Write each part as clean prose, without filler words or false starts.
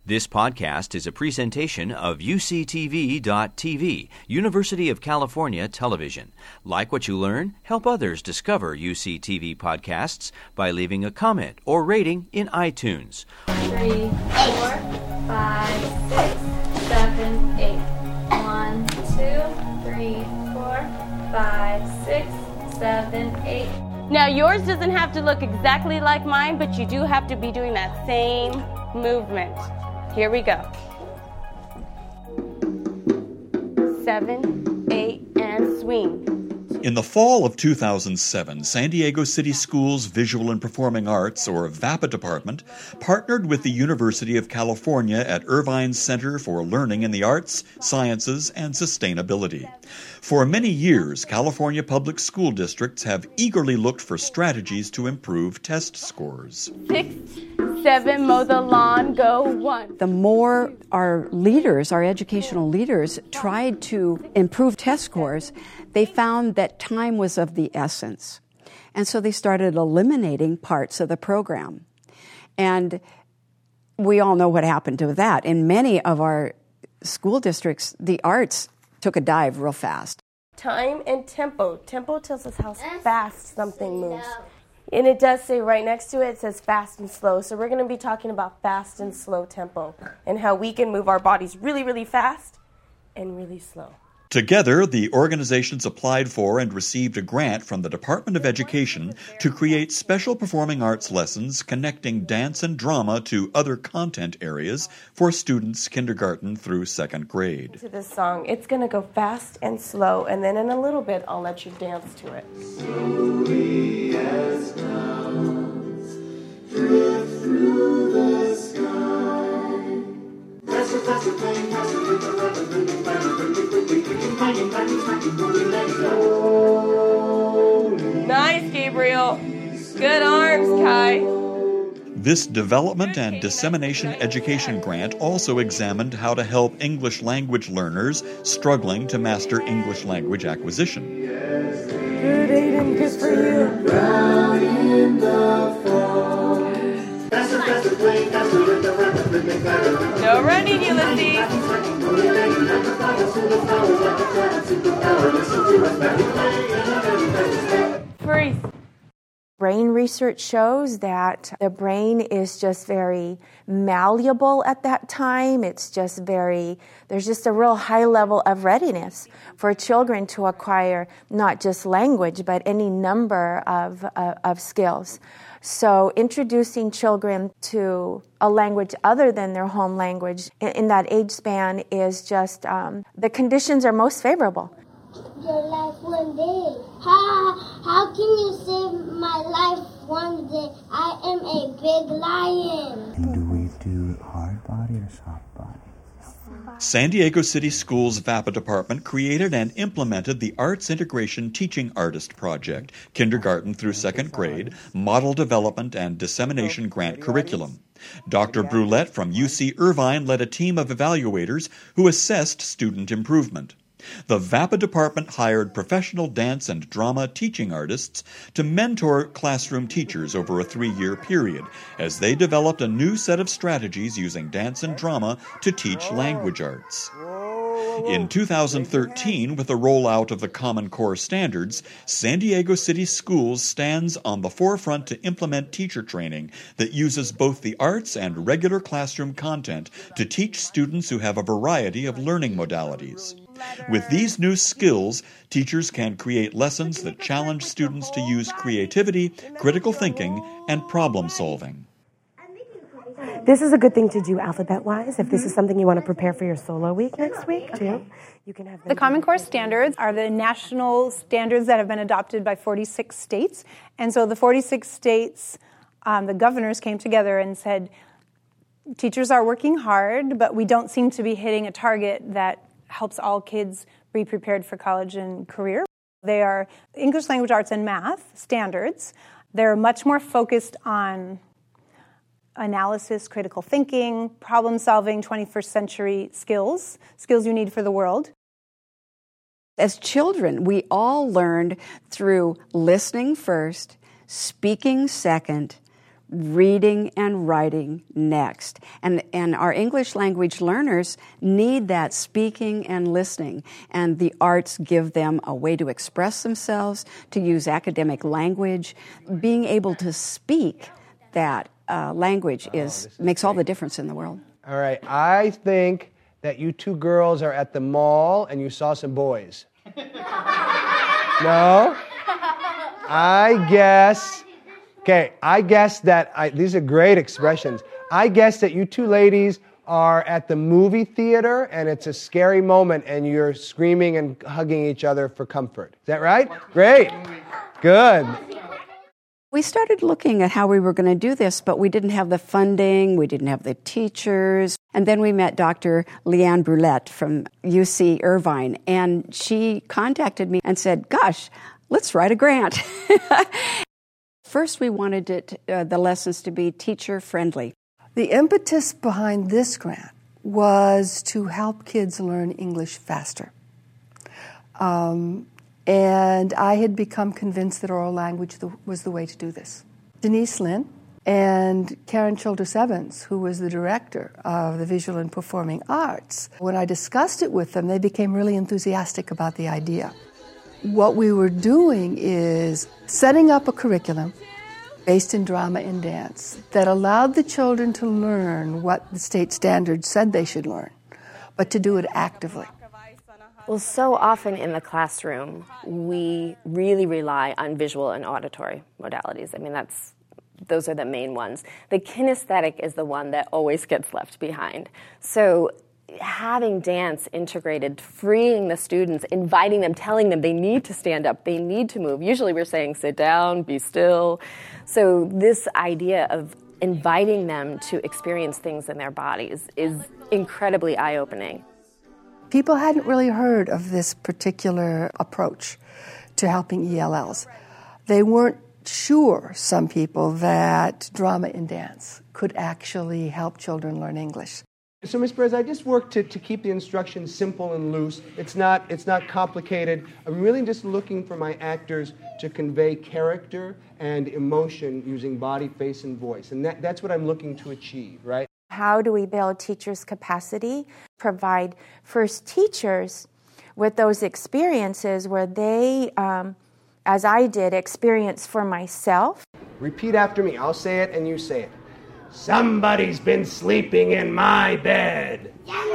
This podcast is a presentation of UCTV.tv, University of California Television. Like what you learn? Help others discover UCTV podcasts by leaving a comment or rating in iTunes. 3, 4, 5, 6, 7, 8. 1, 2, 3, 4, 5, 6, 7, 8. Now yours doesn't have to look exactly like mine, but you do have to be doing that same movement. Here we go. 7, 8, and swing. In the fall of 2007, San Diego City Schools Visual and Performing Arts, or VAPA department, partnered with the University of California at Irvine's Center for Learning in the Arts, Sciences, and Sustainability. For many years, California public school districts have eagerly looked for strategies to improve test scores. 6, 7, mow the lawn, go 1. The more our leaders, our educational leaders, tried to improve test scores, they found that time was of the essence. And so they started eliminating parts of the program. And we all know what happened to that. In many of our school districts, the arts took a dive real fast. Time and tempo. Tempo tells us how fast something moves. And it does say right next to it, it says fast and slow. So we're going to be talking about fast and slow tempo and how we can move our bodies really, really fast and really slow. Together, the organizations applied for and received a grant from the Department of Education to create special performing arts lessons connecting dance and drama to other content areas for students kindergarten through second grade. To this song, it's going to go fast and slow, and then in a little bit, I'll let you dance to it. Slowly as clouds drift through the sky. Faster, faster, playing faster with the rubber, moving faster, Nice, Gabriel. Good arms, Kai. This Development and Dissemination Education Grant also examined how to help English language learners struggling to master English language acquisition. Good, Aiden, good for you. Down in the fall. Faster, faster, play faster with the rapid rhythmic pattern. No running, Ulysses. Freeze. Brain research shows that the brain is just very malleable at that time. It's just there's just a real high level of readiness for children to acquire not just language, but any number of skills. So introducing children to a language other than their home language in that age span is just, the conditions are most favorable. Your life one day. How can you save my life one day? I am a big lion. And do we do hard body or soft body? San Diego City Schools VAPA department created and implemented the Arts Integration Teaching Artist Project, kindergarten through second grade, model development and dissemination grant curriculum. Dr. Brulette from UC Irvine led a team of evaluators who assessed student improvement. The VAPA department hired professional dance and drama teaching artists to mentor classroom teachers over a 3-year period as they developed a new set of strategies using dance and drama to teach language arts. In 2013, with the rollout of the Common Core standards, San Diego City Schools stands on the forefront to implement teacher training that uses both the arts and regular classroom content to teach students who have a variety of learning modalities. With these new skills, teachers can create lessons that challenge students to use creativity, critical thinking, and problem solving. This is a good thing to do alphabet-wise. If this is something you want to prepare for your solo week next week, too, you can have them. The Common Core standards are the national standards that have been adopted by 46 states. And so the 46 states, the governors came together and said, teachers are working hard, but we don't seem to be hitting a target that helps all kids be prepared for college and career. They are English language arts and math standards. They're much more focused on analysis, critical thinking, problem solving, 21st century skills you need for the world. As children, we all learned through listening first, speaking second, reading and writing next. And our English language learners need that speaking and listening. And the arts give them a way to express themselves, to use academic language. Being able to speak that language makes all the difference in the world. All right, I think that you two girls are at the mall and you saw some boys. No? I guess that, these are great expressions. I guess that you two ladies are at the movie theater and it's a scary moment and you're screaming and hugging each other for comfort. Is that right? Great. Good. We started looking at how we were going to do this, but we didn't have the funding, we didn't have the teachers. And then we met Dr. Leanne Brulette from UC Irvine, and she contacted me and said, gosh, let's write a grant. First, we wanted the lessons to be teacher-friendly. The impetus behind this grant was to help kids learn English faster. And I had become convinced that oral language was the way to do this. Denise Lynn and Karen Childress-Evans, who was the director of the Visual and Performing Arts, when I discussed it with them, they became really enthusiastic about the idea. What we were doing is setting up a curriculum based in drama and dance that allowed the children to learn what the state standards said they should learn, but to do it actively. Well, so often in the classroom, we really rely on visual and auditory modalities. I mean, those are the main ones. The kinesthetic is the one that always gets left behind. So having dance integrated, freeing the students, inviting them, telling them they need to stand up, they need to move. Usually we're saying, sit down, be still. So this idea of inviting them to experience things in their bodies is incredibly eye-opening. People hadn't really heard of this particular approach to helping ELLs. They weren't sure, some people, that drama and dance could actually help children learn English. So, Ms. Perez, I just work to keep the instruction simple and loose. It's not complicated. I'm really just looking for my actors to convey character and emotion using body, face, and voice. And that's what I'm looking to achieve, right? How do we build teachers' capacity? Provide first teachers with those experiences where they, as I did, experience for myself. Repeat after me. I'll say it and you say it. Somebody's been sleeping in my bed.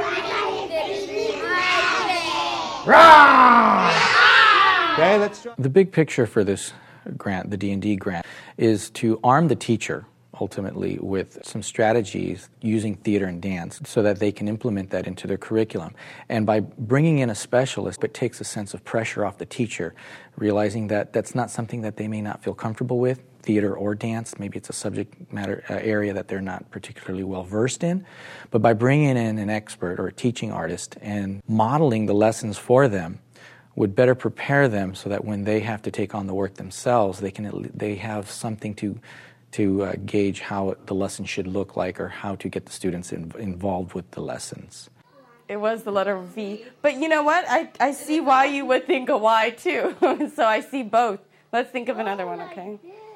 Okay, let's try. The big picture for this grant, the D&D grant, is to arm the teacher ultimately with some strategies using theater and dance so that they can implement that into their curriculum. And by bringing in a specialist, it takes a sense of pressure off the teacher, realizing that that's not something that they may not feel comfortable with, theater or dance. Maybe it's a subject matter area that they're not particularly well versed in. But by bringing in an expert or a teaching artist and modeling the lessons for them would better prepare them so that when they have to take on the work themselves, they have something to gauge how the lesson should look like or how to get the students involved with the lessons. It was the letter V. But you know what? I see why you would think a Y too. So I see both. Let's think of another one, okay?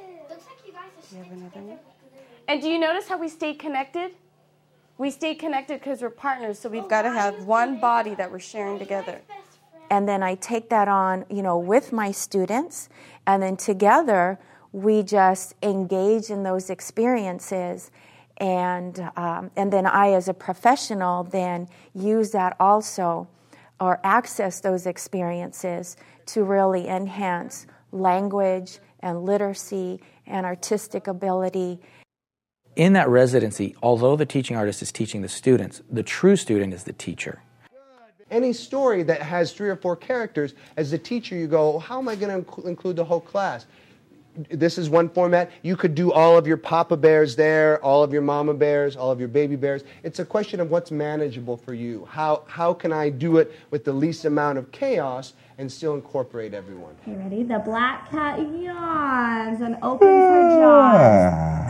You have another one? And do you notice how we stay connected? We stay connected because we're partners, so we've got to have one body that we're sharing together. And then I take that on, with my students, and then together we just engage in those experiences, and then I, as a professional, then use that also, or access those experiences to really enhance language and literacy and artistic ability. In that residency, although the teaching artist is teaching the students, the true student is the teacher. Any story that has 3 or 4 characters, as a teacher you go, how am I going to include the whole class? This is one format. You could do all of your Papa Bears there, all of your Mama Bears, all of your Baby Bears. It's a question of what's manageable for you. How can I do it with the least amount of chaos and still incorporate everyone? Okay, ready? The black cat yawns and opens her jaws.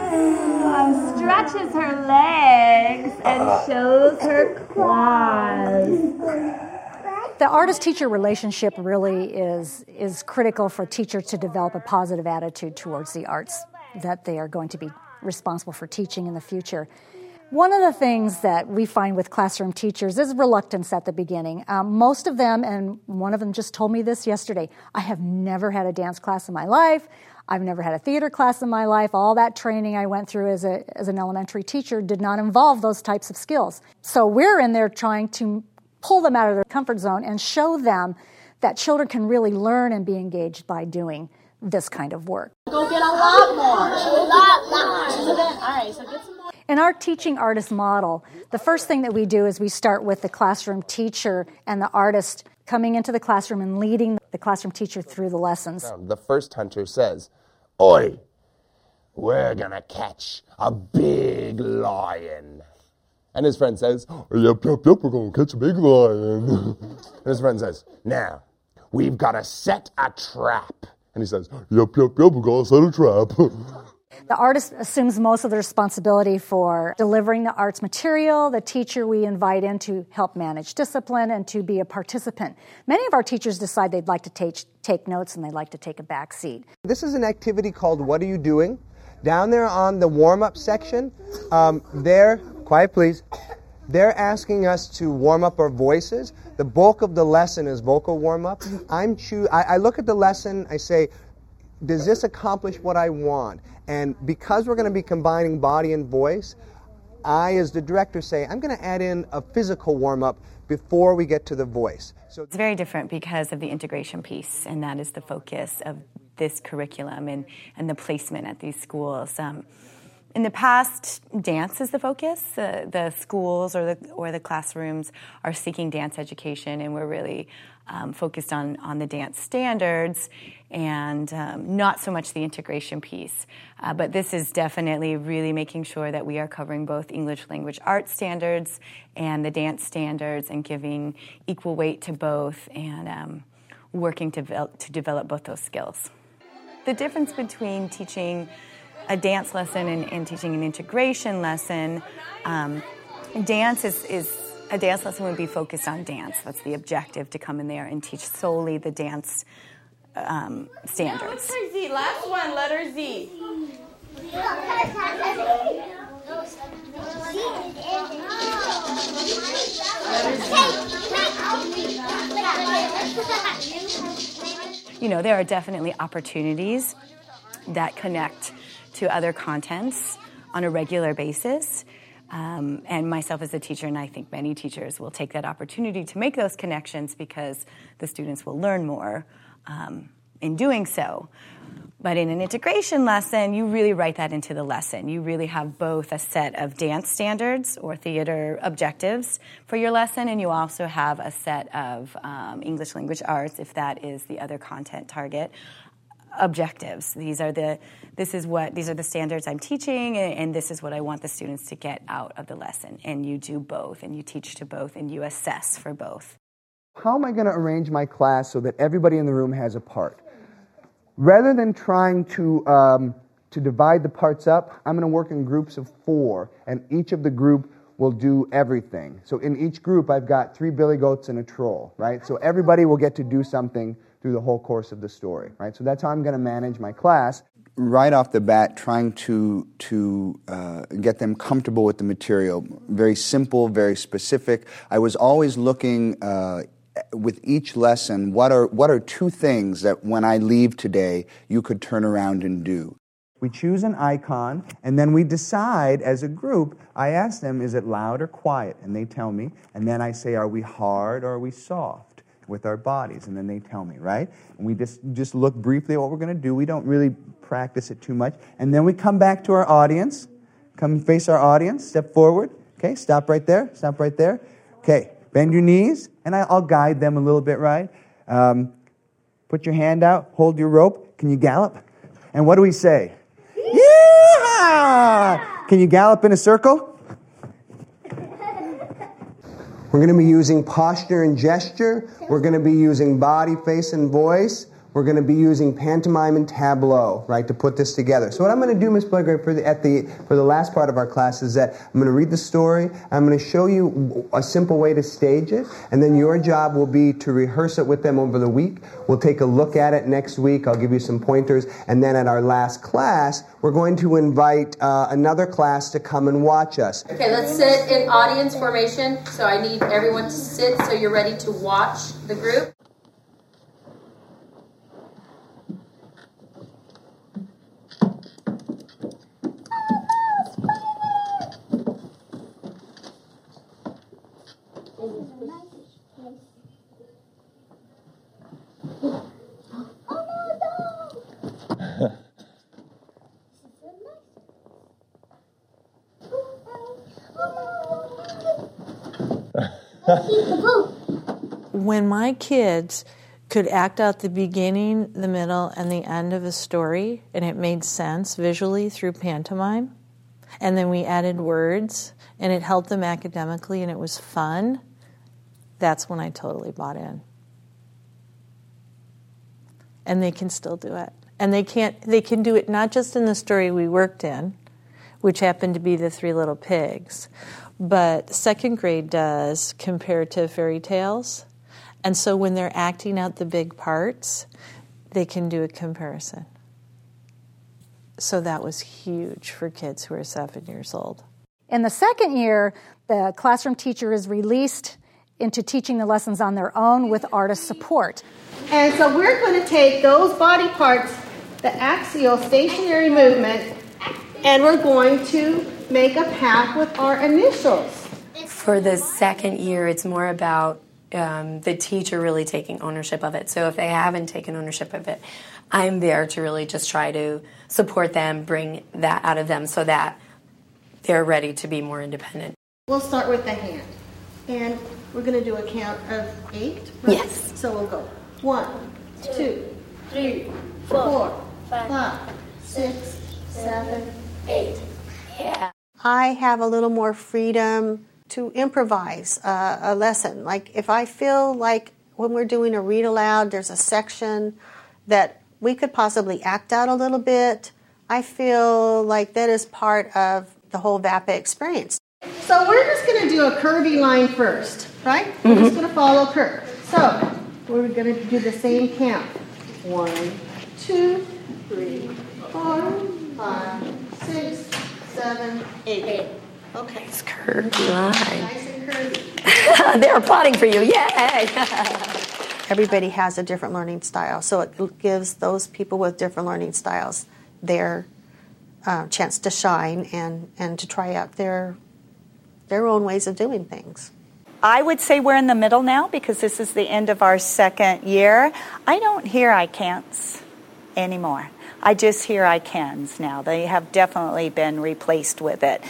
Stretches her legs and shows her claws. The artist-teacher relationship really is critical for teachers to develop a positive attitude towards the arts. that they are going to be responsible for teaching in the future. One of the things that we find with classroom teachers is reluctance at the beginning. Most of them, and one of them just told me this yesterday, I have never had a dance class in my life. I've never had a theater class in my life. All that training I went through as an elementary teacher did not involve those types of skills. So we're in there trying to pull them out of their comfort zone and show them that children can really learn and be engaged by doing this kind of work. Go get a lot more. A lot more. All right, so get some more. In our teaching artist model, the first thing that we do is we start with the classroom teacher and the artist coming into the classroom and leading the classroom teacher through the lessons. The first hunter says, "Oi, we're gonna catch a big lion." And his friend says, "Yep, we're gonna catch a big lion." And his friend says, "Now, we've gotta set a trap." And he says, "Yep, we're gonna set a trap." The artist assumes most of the responsibility for delivering the arts material. The teacher we invite in to help manage discipline and to be a participant. Many of our teachers decide they'd like to take notes and they'd like to take a back seat. This is an activity called What Are You Doing? Down there on the warm-up section, quiet please, they're asking us to warm up our voices. The bulk of the lesson is vocal warm-up. I look at the lesson, I say, does this accomplish what I want? And because we're going to be combining body and voice, I, as the director, say, I'm going to add in a physical warm-up before we get to the voice. So it's very different because of the integration piece, and that is the focus of this curriculum and the placement at these schools. In the past, dance is the focus. The schools or the classrooms are seeking dance education, and we're really focused on the dance standards and not so much the integration piece. But this is definitely really making sure that we are covering both English language arts standards and the dance standards and giving equal weight to both and working to develop both those skills. The difference between teaching a dance lesson and teaching an integration lesson, dance is a dance lesson would be focused on dance. That's the objective, to come in there and teach solely the dance standards. Letter Z, last one, letter Z. You know, there are definitely opportunities that connect to other contents on a regular basis. And myself as a teacher, and I think many teachers will take that opportunity to make those connections because the students will learn more in doing so. But in an integration lesson, you really write that into the lesson. You really have both a set of dance standards or theater objectives for your lesson, and you also have a set of English language arts, if that is the other content target, objectives. These are the standards I'm teaching, and this is what I want the students to get out of the lesson. And you do both, and you teach to both, and you assess for both. How am I going to arrange my class so that everybody in the room has a part? Rather than trying to divide the parts up, I'm going to work in groups of 4, and each of the group will do everything. So in each group, I've got 3 billy goats and a troll, right? So everybody will get to do something through the whole course of the story, right? So that's how I'm going to manage my class. Right off the bat, trying to get them comfortable with the material. Very simple, very specific. I was always looking with each lesson, what are 2 things that when I leave today, you could turn around and do? We choose an icon, and then we decide as a group. I ask them, is it loud or quiet? And they tell me. And then I say, are we hard or are we soft with our bodies? And then they tell me, right? And we just look briefly at what we're going to do. We don't really practice it too much. And then we come back to our audience. Come face our audience. Step forward. Okay, stop right there. Stop right there. Okay, bend your knees. And I'll guide them a little bit, right? Put your hand out. Hold your rope. Can you gallop? And what do we say? Yeah! Can you gallop in a circle? We're going to be using posture and gesture. We're going to be using body, face, and voice. we're going to be using pantomime and tableau, right, to put this together. So what I'm going to do, Ms. Bloodgrave, for the last part of our class is that I'm going to read the story, I'm going to show you a simple way to stage it, and then your job will be to rehearse it with them over the week. We'll take a look at it next week. I'll give you some pointers, and then at our last class, we're going to invite another class to come and watch us. Okay, let's sit in audience formation. So I need everyone to sit so you're ready to watch the group. When my kids could act out the beginning, the middle, and the end of a story, and it made sense visually through pantomime, and then we added words, and it helped them academically, and it was fun, that's when I totally bought in. And they can still do it. And they can do it not just in the story we worked in, which happened to be the Three Little Pigs, but second grade does comparative fairy tales. And so when they're acting out the big parts, they can do a comparison. So that was huge for kids who are 7 years old. In the second year, the classroom teacher is released into teaching the lessons on their own with artist support. And so we're going to take those body parts, the axial stationary movement, and we're going to make a path with our initials. For the second year, it's more about the teacher really taking ownership of it. So if they haven't taken ownership of it, I'm there to really just try to support them, bring that out of them so that they're ready to be more independent. We'll start with the hand. And we're going to do a count of 8. Right? Yes. So we'll go 1, 2, 3, 4, 5, 6, 7, 8. Yeah. I have a little more freedom to improvise a lesson. Like if I feel like when we're doing a read aloud, there's a section that we could possibly act out a little bit, I feel like that is part of the whole VAPA experience. So we're just going to do a curvy line first, right? We're just going to follow a curve. So we're going to do the same count. 1, 2, 3, 4, 5, 6, 7, 8. Okay. It's curvy line. Nice and curvy. They're applauding for you. Yay! Everybody has a different learning style, so it gives those people with different learning styles their chance to shine and to try out their own ways of doing things. I would say we're in the middle now because this is the end of our second year. I don't hear I can'ts anymore. I just hear I cans now. They have definitely been replaced with it.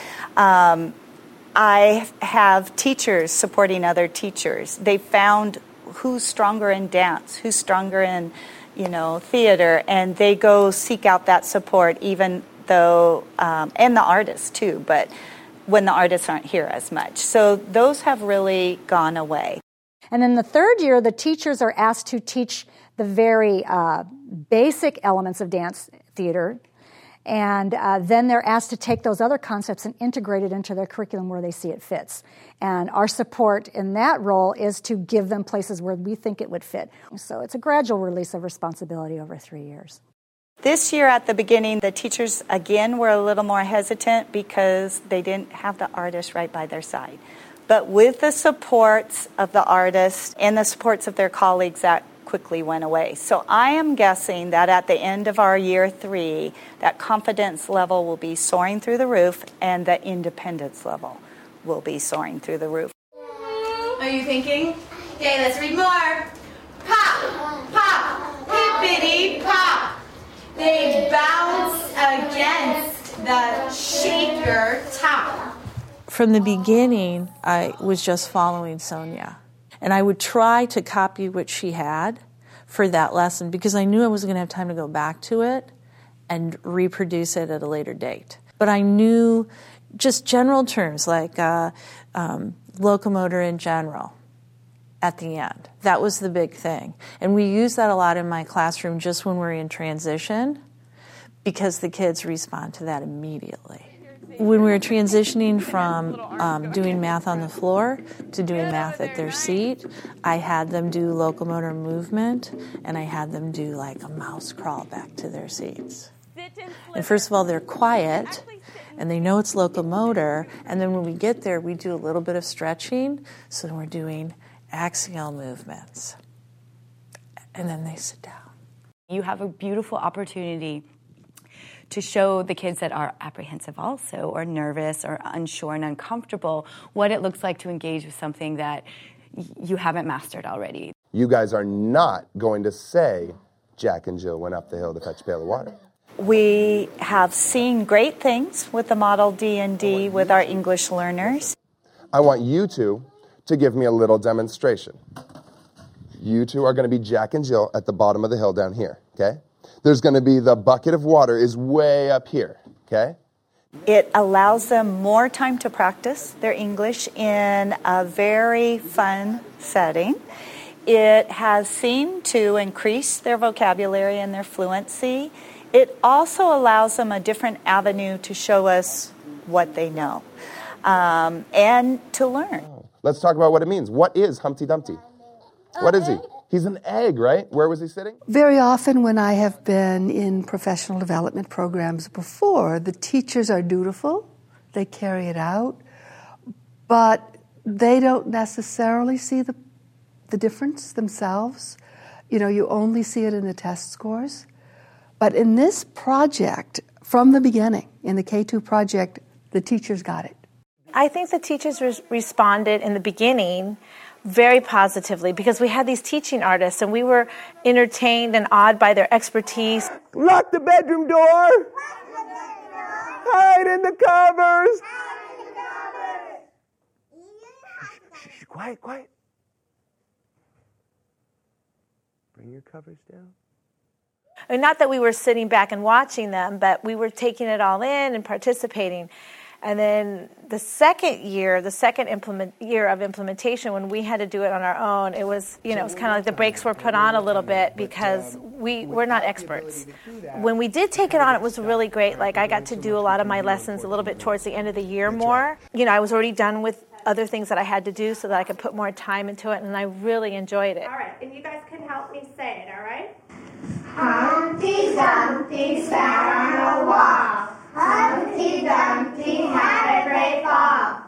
I have teachers supporting other teachers. They found who's stronger in dance, who's stronger in, theater, and they go seek out that support even though, and the artists too, but when the artists aren't here as much. So those have really gone away. And then the third year, the teachers are asked to teach the very basic elements of dance theater, and then they're asked to take those other concepts and integrate it into their curriculum where they see it fits. And our support in that role is to give them places where we think it would fit. So it's a gradual release of responsibility over 3 years. This year at the beginning, the teachers, again, were a little more hesitant because they didn't have the artist right by their side. But with the supports of the artists and the supports of their colleagues, that quickly went away. So I am guessing that at the end of our year 3, that confidence level will be soaring through the roof and the independence level will be soaring through the roof. Are you thinking? Okay, let's read more. Pop, pop, hippity pop. They bounce against the shaker top. From the beginning, I was just following Sonia. And I would try to copy what she had for that lesson because I knew I wasn't going to have time to go back to it and reproduce it at a later date. But I knew just general terms like locomotor in general. at the end. That was the big thing. And we use that a lot in my classroom just when we're in transition, because the kids respond to that immediately. When we were transitioning from doing math on the floor to doing math at their seat, I had them do locomotor movement, and I had them do like a mouse crawl back to their seats. And first of all, they're quiet, and they know it's locomotor, and then when we get there, we do a little bit of stretching, so we're doing axial movements. And then they sit down. You have a beautiful opportunity to show the kids that are apprehensive also, or nervous, or unsure and uncomfortable, what it looks like to engage with something that you haven't mastered already. You guys are not going to say Jack and Jill went up the hill to fetch a pail of water. We have seen great things with the Model D&D with our English learners. I want you two to give me a little demonstration. You two are going to be Jack and Jill at the bottom of the hill down here, okay? There's going to be the bucket of water is way up here, okay? It allows them more time to practice their English in a very fun setting. It has seemed to increase their vocabulary and their fluency. It also allows them a different avenue to show us what they know and to learn. Let's talk about what it means. What is Humpty Dumpty? What is he? He's an egg, right? Where was he sitting? Very often when I have been in professional development programs before, the teachers are dutiful, they carry it out, but they don't necessarily see the difference themselves. You know, you only see it in the test scores. But in this project, from the beginning, in the K2 project, the teachers got it. I think the teachers responded in the beginning very positively because we had these teaching artists and we were entertained and awed by their expertise. Lock the bedroom door! Hide in the covers! Shh, quiet, quiet. Bring your covers down. And not that we were sitting back and watching them, but we were taking it all in and participating. And then the second year of implementation, when we had to do it on our own, it was, it was kind of like the brakes were put on a little bit because we're not experts. When we did take it on, it was really great. Like I got to do a lot of my lessons a little bit towards the end of the year more. I was already done with other things that I had to do so that I could put more time into it, and I really enjoyed it. All right, and you guys can help me say it, all right? Humpty Dumpty sat on a wall. Humpty Dumpty had a great fall.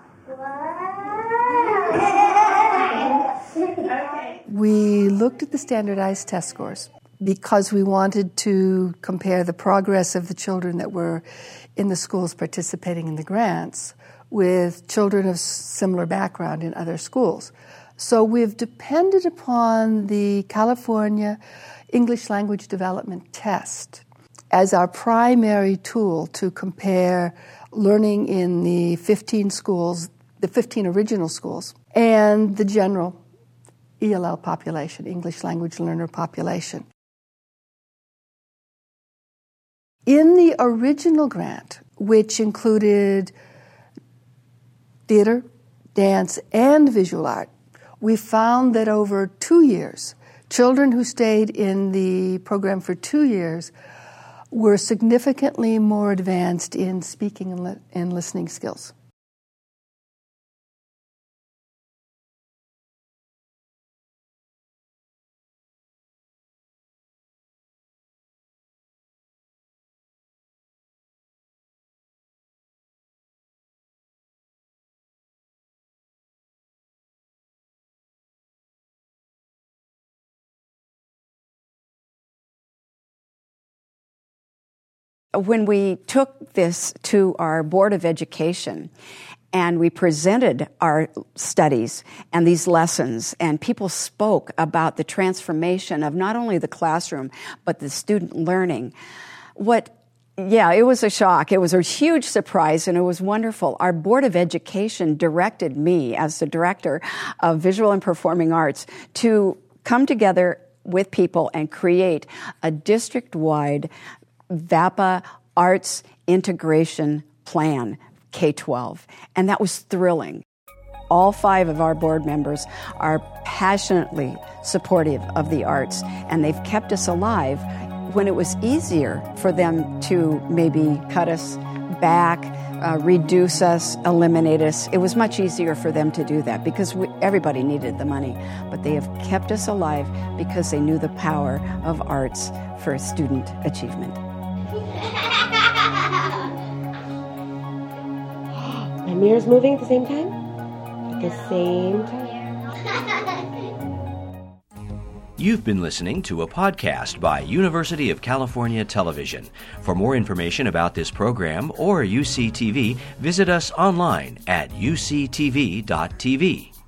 Okay. We looked at the standardized test scores because we wanted to compare the progress of the children that were in the schools participating in the grants with children of similar background in other schools. So we've depended upon the California English Language Development Test as our primary tool to compare learning in the 15 schools, the 15 original schools, and the general ELL population, English language learner population. In the original grant, which included theater, dance, and visual art, we found that over 2 years, children who stayed in the program for 2 years were significantly more advanced in speaking and listening skills. When we took this to our Board of Education and we presented our studies and these lessons, and people spoke about the transformation of not only the classroom, but the student learning, it was a shock. It was a huge surprise, and it was wonderful. Our Board of Education directed me, as the Director of Visual and Performing Arts, to come together with people and create a district-wide VAPA Arts Integration Plan, K-12. And that was thrilling. All 5 of our board members are passionately supportive of the arts, and they've kept us alive when it was easier for them to maybe cut us back, reduce us, eliminate us. It was much easier for them to do that because everybody needed the money. But they have kept us alive because they knew the power of arts for student achievement. My mirror's moving at the same time? At the same time. You've been listening to a podcast by University of California Television. For more information about this program or UCTV, visit us online at uctv.tv.